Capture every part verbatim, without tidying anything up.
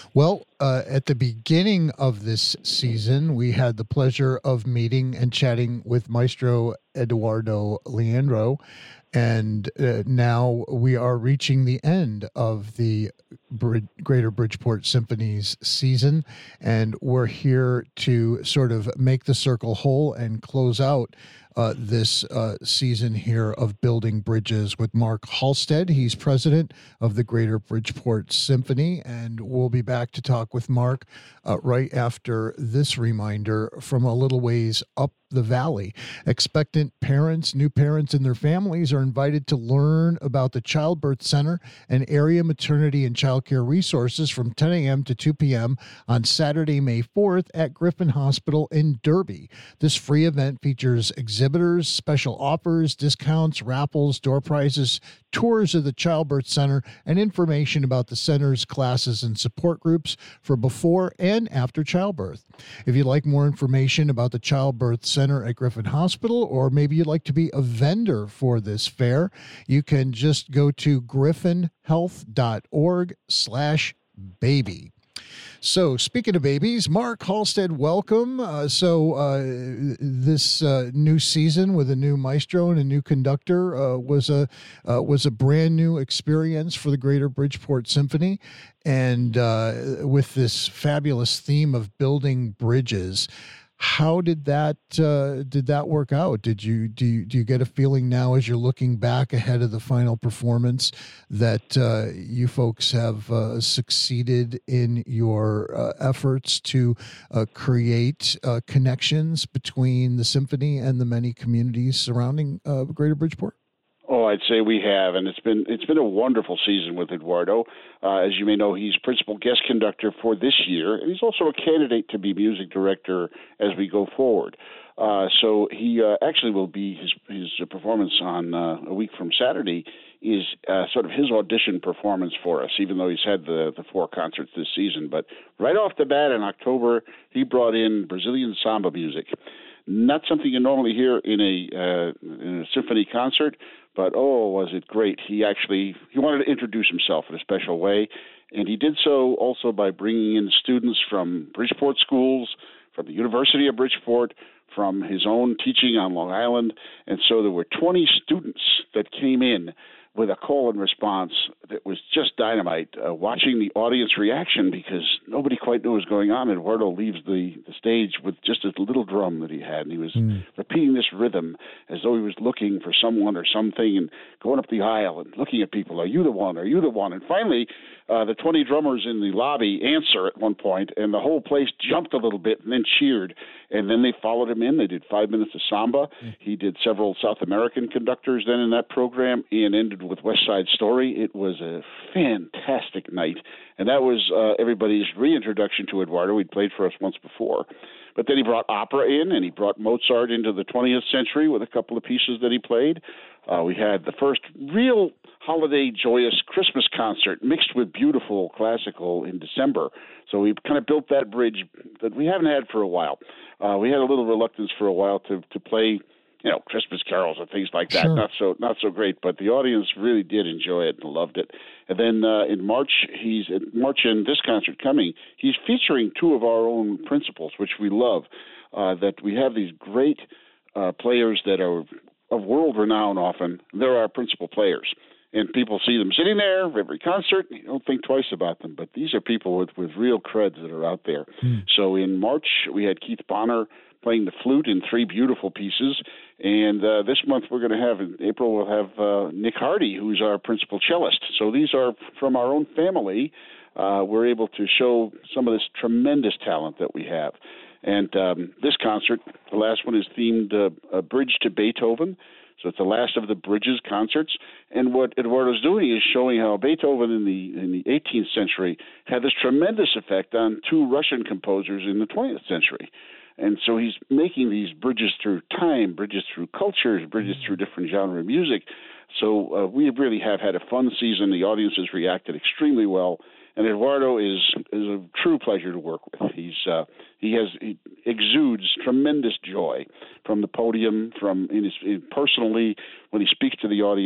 Well, uh, at the beginning of this season, we had the pleasure of meeting and chatting with Maestro Eduardo Leandro. And uh, now we are reaching the end of the Brid- Greater Bridgeport Symphony's season. And we're here to sort of make the circle whole and close out uh, this uh, season here of Building Bridges with Mark Halstead. He's president of the Greater Bridgeport Symphony. And we'll be back to talk with Mark uh, right after this reminder from a little ways up the valley. Expectant parents, new parents, and their families are invited to learn about the Childbirth Center and area maternity and child care resources from ten a.m. to two p.m. on Saturday, May fourth at Griffin Hospital in Derby. This free event features exhibitors, special offers, discounts, raffles, door prizes, tours of the Childbirth Center, and information about the center's classes and support groups for before and after childbirth. If you'd like more information about the Childbirth Center at Griffin Hospital, or maybe you'd like to be a vendor for this fair, you can just go to griffinhealth.org slash baby. So, speaking of babies, Mark Halstead, welcome. Uh, so, uh, this uh, new season with a new maestro and a new conductor uh, was a uh, was a brand new experience for the Greater Bridgeport Symphony, and uh, with this fabulous theme of building bridges. How did that uh, did that work out? Did you do you, do you get a feeling now as you're looking back ahead of the final performance that uh, you folks have uh, succeeded in your uh, efforts to uh, create uh, connections between the symphony and the many communities surrounding uh, Greater Bridgeport? Oh, I'd say we have, and it's been it's been a wonderful season with Eduardo. Uh, as you may know, he's principal guest conductor for this year, and he's also a candidate to be music director as we go forward. Uh, so he uh, actually will be his his performance on uh, a week from Saturday is uh, sort of his audition performance for us, even though he's had the the four concerts this season. But right off the bat in October, he brought in Brazilian samba music. Not something you normally hear in a uh, in a symphony concert, but oh, was it great! He actually he wanted to introduce himself in a special way, and he did so also by bringing in students from Bridgeport schools, from the University of Bridgeport, from his own teaching on Long Island, and so there were twenty students that came in with a call and response that was just dynamite, uh, watching the audience reaction because nobody quite knew what was going on. Eduardo leaves the, the stage with just a little drum that he had, and he was mm. repeating this rhythm as though he was looking for someone or something and going up the aisle and looking at people. Are you the one? Are you the one? And finally, uh, the twenty drummers in the lobby answer at one point, and the whole place jumped a little bit and then cheered. And then they followed him in. They did five minutes of samba. Mm. He did several South American conductors then in that program and ended with West Side Story. It was a fantastic night, and that was uh, everybody's reintroduction to Eduardo. He'd played for us once before. But then he brought opera in, and he brought Mozart into the twentieth century with a couple of pieces that he played. Uh, we had the first real holiday joyous Christmas concert mixed with beautiful classical in December. So we kind of built that bridge that we haven't had for a while. Uh, we had a little reluctance for a while to, to play, you know, Christmas carols and things like that. Sure. Not so not so great, but the audience really did enjoy it and loved it. And then uh, in March, he's in March in this concert coming, he's featuring two of our own principals, which we love. Uh, that we have these great uh, players that are of world renown. Often they're our principal players. And people see them sitting there every concert. You don't think twice about them. But these are people with, with real creds that are out there. Mm. So in March, we had Keith Bonner playing the flute in three beautiful pieces. And uh, this month we're going to have, in April, we'll have uh, Nick Hardy, who's our principal cellist. So these are from our own family. Uh, we're able to show some of this tremendous talent that we have. And um, this concert, the last one, is themed uh, A Bridge to Beethoven. So it's the last of the Bridges concerts. And what Eduardo's doing is showing how Beethoven in the in the eighteenth century had this tremendous effect on two Russian composers in the twentieth century. And so he's making these bridges through time, bridges through cultures, bridges through different genre of music. So uh, we really have had a fun season. The audience has reacted extremely well. And Eduardo is is a true pleasure to work with. He's uh, he has he exudes tremendous joy from the podium, from in his in personally when he speaks to the audience.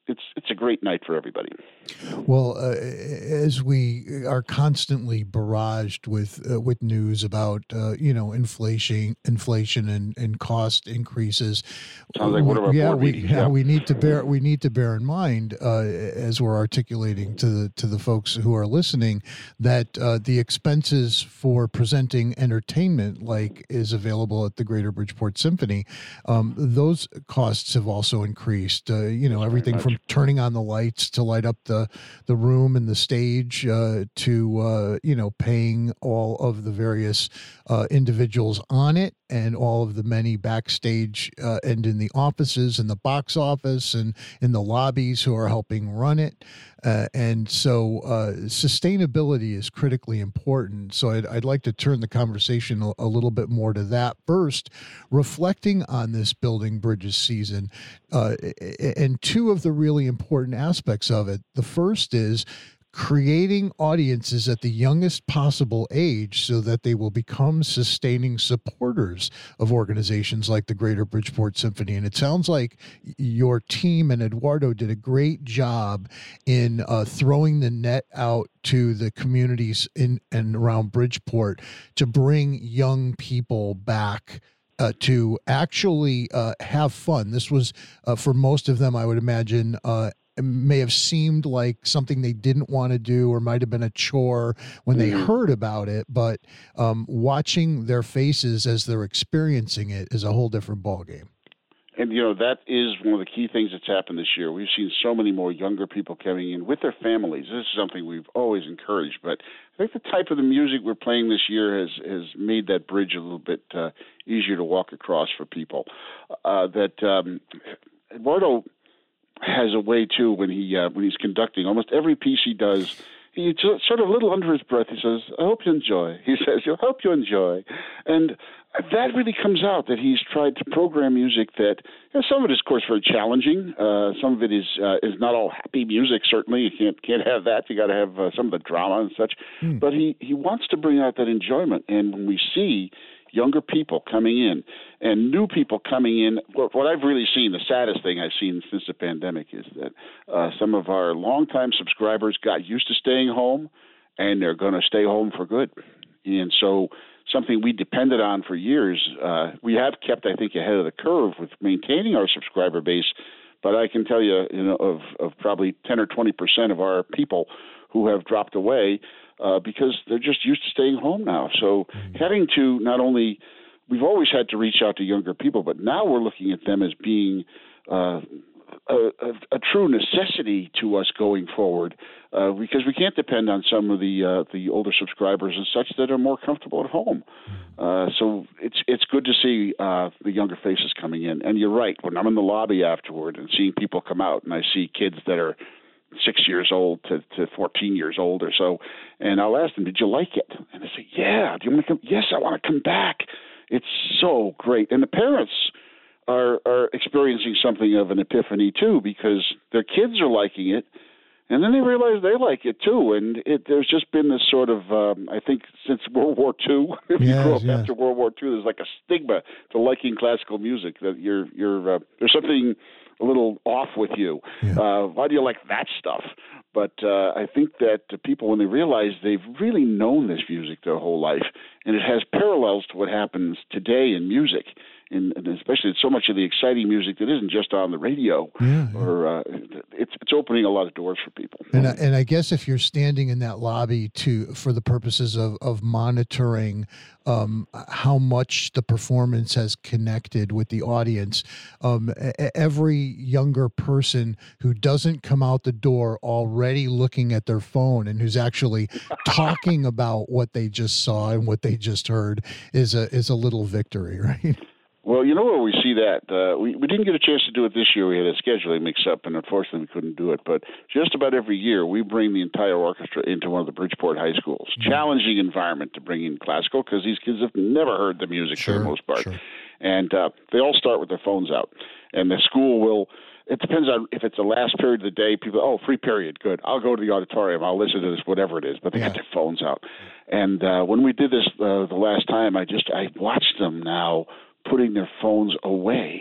it's it's a great night for everybody. Well, uh, as we are constantly barraged with uh, with news about uh, you know inflation, inflation and, and cost increases, Sounds like one of our we, yeah, board we meetings. yeah, Yeah. we need to bear we need to bear in mind uh, as we're articulating to the to the folks who are listening that uh, the expenses for presenting entertainment, like is available at the Greater Bridgeport Symphony, um, those costs have also increased. Uh, you know, Yes, everything from turning on the lights to light up the the room and the stage uh, to uh, you know paying all of the various uh, individuals on it and all of the many backstage uh, and in the offices and the box office and in the lobbies who are helping run it. Uh, and so uh, sustainability is critically important. So I'd, I'd like to turn the conversation a, a little bit more to that first, reflecting on this Building Bridges season uh, and two of the really important aspects of it. The first is creating audiences at the youngest possible age so that they will become sustaining supporters of organizations like the Greater Bridgeport Symphony. And it sounds like your team and Eduardo did a great job in uh, throwing the net out to the communities in and around Bridgeport to bring young people back Uh, to actually uh, have fun. This was, uh, for most of them, I would imagine, uh, may have seemed like something they didn't want to do or might have been a chore when they Mhm. heard about it. But um, watching their faces as they're experiencing it is a whole different ballgame. And, you know, that is one of the key things that's happened this year. We've seen so many more younger people coming in with their families. This is something we've always encouraged. But I think the type of the music we're playing this year has, has made that bridge a little bit uh, easier to walk across for people. Uh, that um, Eduardo has a way, too, when he uh, when he's conducting. Almost every piece he does, he just, sort of a little under his breath, he says, I hope you enjoy. He says, I hope you enjoy. And that really comes out that he's tried to program music that, you know, some of it is, of course, very challenging. Uh, some of it is uh, is not all happy music, certainly. You can't can't have that. You got to have uh, some of the drama and such. Mm. But he, he wants to bring out that enjoyment. And when we see younger people coming in and new people coming in, what, what I've really seen, the saddest thing I've seen since the pandemic is that uh, some of our longtime subscribers got used to staying home, and they're going to stay home for good. And so something we depended on for years, uh, we have kept, I think, ahead of the curve with maintaining our subscriber base. But I can tell you, you know, of, of probably ten or twenty percent of our people who have dropped away uh, because they're just used to staying home now. So mm-hmm. having to not only, we've always had to reach out to younger people, but now we're looking at them as being uh, a, a, a true necessity to us going forward uh, because we can't depend on some of the uh, the older subscribers and such that are more comfortable at home. Uh, so it's it's good to see uh, the younger faces coming in. And you're right, when I'm in the lobby afterward and seeing people come out and I see kids that are six years old to, to fourteen years old or so, and I'll ask them, did you like it? And they say, yeah. Do you want to come? Yes, I want to come back. It's so great. And the parents are are experiencing something of an epiphany too, because their kids are liking it, and then they realize they like it too. And it, there's just been this sort of, um, I think, since World War Two, if yes, you grew up yes. after World War Two, there's like a stigma to liking classical music, that you're you're uh, there's something a little off with you. Yeah. Uh, why do you like that stuff? But uh, I think that the people, when they realize they've really known this music their whole life, and it has parallels to what happens today in music, and, and especially so much of the exciting music that isn't just on the radio, yeah, yeah. or uh, it's it's opening a lot of doors for people. And I, and I guess if you're standing in that lobby to for the purposes of of monitoring um, how much the performance has connected with the audience, um, every younger person who doesn't come out the door already looking at their phone and who's actually talking about what they just saw and what they just heard is a is a little victory, right? Well, you know where we see that? Uh, we, we didn't get a chance to do it this year. We had a scheduling mix-up, and unfortunately we couldn't do it. But just about every year, we bring the entire orchestra into one of the Bridgeport high schools. Mm-hmm. Challenging environment to bring in classical because these kids have never heard the music sure, for the most part. Sure. And uh, they all start with their phones out. And the school will – it depends on if it's the last period of the day. People, oh, free period, good. I'll go to the auditorium. I'll listen to this, whatever it is. But they yeah. got their phones out. And uh, when we did this uh, the last time, I just I watched them now – putting their phones away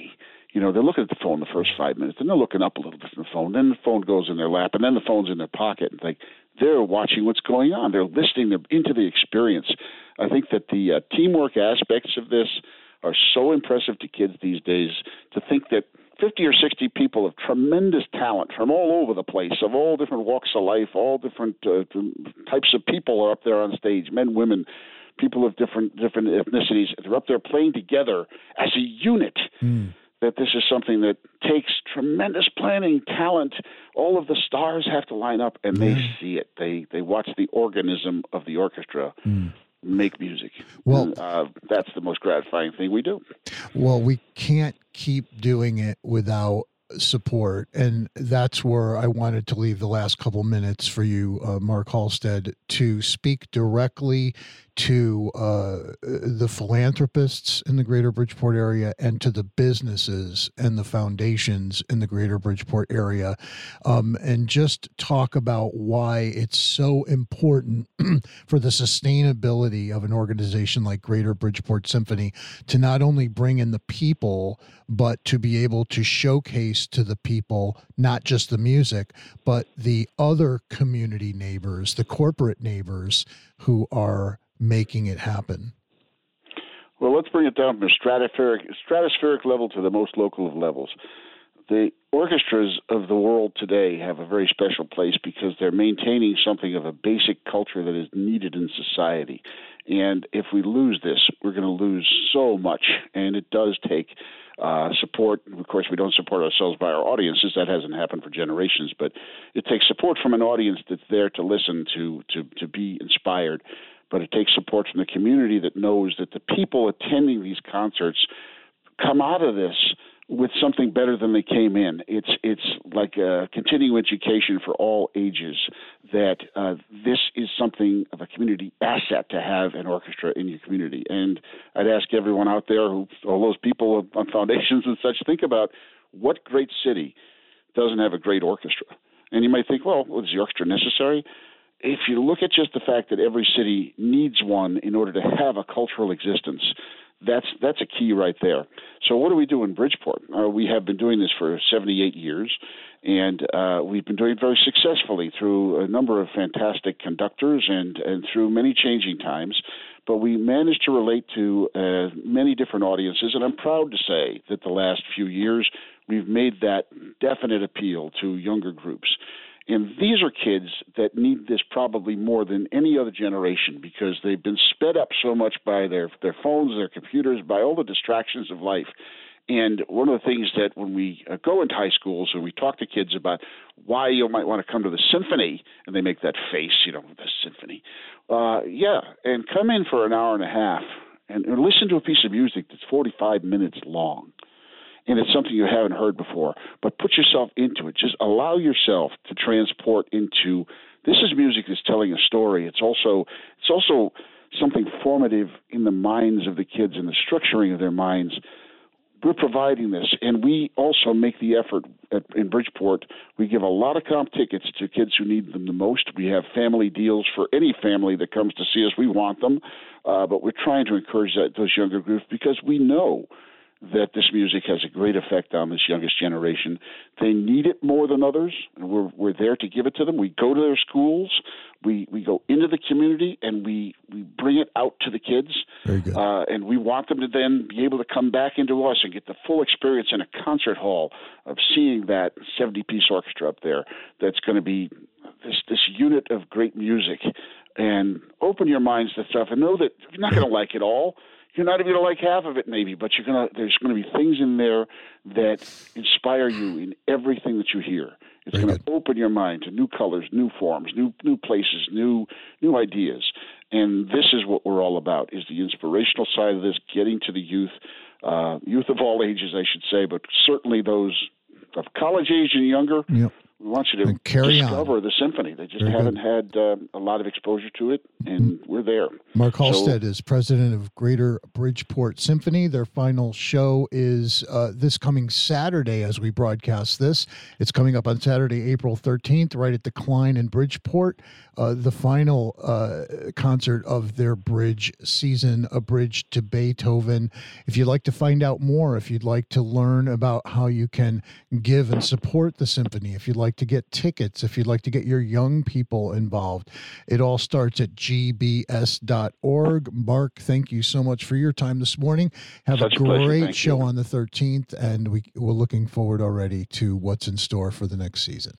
you know, they're looking at the phone the first five minutes, and they're looking up a little bit from the phone. Then the phone goes in their lap, and then the phone's in their pocket. Like they're watching what's going on. They're listening. They're into the experience. I think that the uh, teamwork aspects of this are so impressive to kids these days. To think that fifty or sixty people of tremendous talent from all over the place, of all different walks of life, all different uh, types of people are up there on stage, men, women, people of different different ethnicities. They're up there playing together as a unit. Mm. That this is something that takes tremendous planning, talent. All of the stars have to line up, and they mm. see it. They they watch the organism of the orchestra mm. make music. Well, and, uh, that's the most gratifying thing we do. Well, we can't keep doing it without support, and that's where I wanted to leave the last couple minutes for you, uh, Mark Halstead, to speak directly to uh, the philanthropists in the greater Bridgeport area and to the businesses and the foundations in the greater Bridgeport area, um, and just talk about why it's so important for the sustainability of an organization like Greater Bridgeport Symphony to not only bring in the people, but to be able to showcase to the people, not just the music, but the other community neighbors, the corporate neighbors who are making it happen. Well, let's bring it down from a stratospheric, stratospheric level to the most local of levels. The orchestras of the world today have a very special place because they're maintaining something of a basic culture that is needed in society. And if we lose this, we're going to lose so much. And it does take uh, support. Of course, we don't support ourselves by our audiences. That hasn't happened for generations. But it takes support from an audience that's there to listen, to to to be inspired. But it takes support from the community that knows that the people attending these concerts come out of this with something better than they came in. It's it's like a continuing education for all ages, that uh, this is something of a community asset to have an orchestra in your community. And I'd ask everyone out there, who, all those people on foundations and such, think about what great city doesn't have a great orchestra. And you might think, well, is the orchestra necessary? If you look at just the fact that every city needs one in order to have a cultural existence, that's that's a key right there. So what do we do in Bridgeport? Uh, we have been doing this for seventy-eight years, and uh, we've been doing it very successfully through a number of fantastic conductors and, and through many changing times. But we managed to relate to uh, many different audiences, and I'm proud to say that the last few years we've made that definite appeal to younger groups. And these are kids that need this probably more than any other generation because they've been sped up so much by their, their phones, their computers, by all the distractions of life. And one of the things that when we uh, go into high schools and we talk to kids about why you might want to come to the symphony, and they make that face, you know, the symphony. Uh, yeah, and come in for an hour and a half and, and listen to a piece of music that's forty-five minutes long. And it's something you haven't heard before, but put yourself into it. Just allow yourself to transport into, this is music that's telling a story. It's also it's also something formative in the minds of the kids and the structuring of their minds. We're providing this, and we also make the effort at, in Bridgeport. We give a lot of comp tickets to kids who need them the most. We have family deals for any family that comes to see us. We want them, uh, but we're trying to encourage that, those younger groups because we know that this music has a great effect on this youngest generation. They need it more than others, and we're we're there to give it to them. We go to their schools, we we go into the community, and we, we bring it out to the kids. Very good. Uh, and we want them to then be able to come back into us and get the full experience in a concert hall of seeing that seventy-piece orchestra up there that's going to be this this unit of great music. And open your minds to stuff and know that you're not going to like it all. You're not even going to like half of it, maybe, but you're gonna. There's going to be things in there that inspire you in everything that you hear. It's going to open your mind to new colors, new forms, new new places, new new ideas. And this is what we're all about: is the inspirational side of this, getting to the youth, uh, youth of all ages, I should say, but certainly those of college age and younger. Yep. We want you to And carry discover on. the symphony. They just Very haven't good. had uh, a lot of exposure to it, and we're there. Mark So- Halstead is president of Greater Bridgeport Symphony. Their final show is uh, this coming Saturday as we broadcast this. It's coming up on Saturday, April thirteenth, right at the Klein in Bridgeport. Uh, the final uh, concert of their bridge season, A Bridge to Beethoven. If you'd like to find out more, if you'd like to learn about how you can give and support the symphony, if you'd like to get tickets, if you'd like to get your young people involved, it all starts at g b s dot org. Mark, thank you so much for your time this morning. Have Such a a pleasure. great Thank show you. on the thirteenth, and we, we're looking forward already to what's in store for the next season.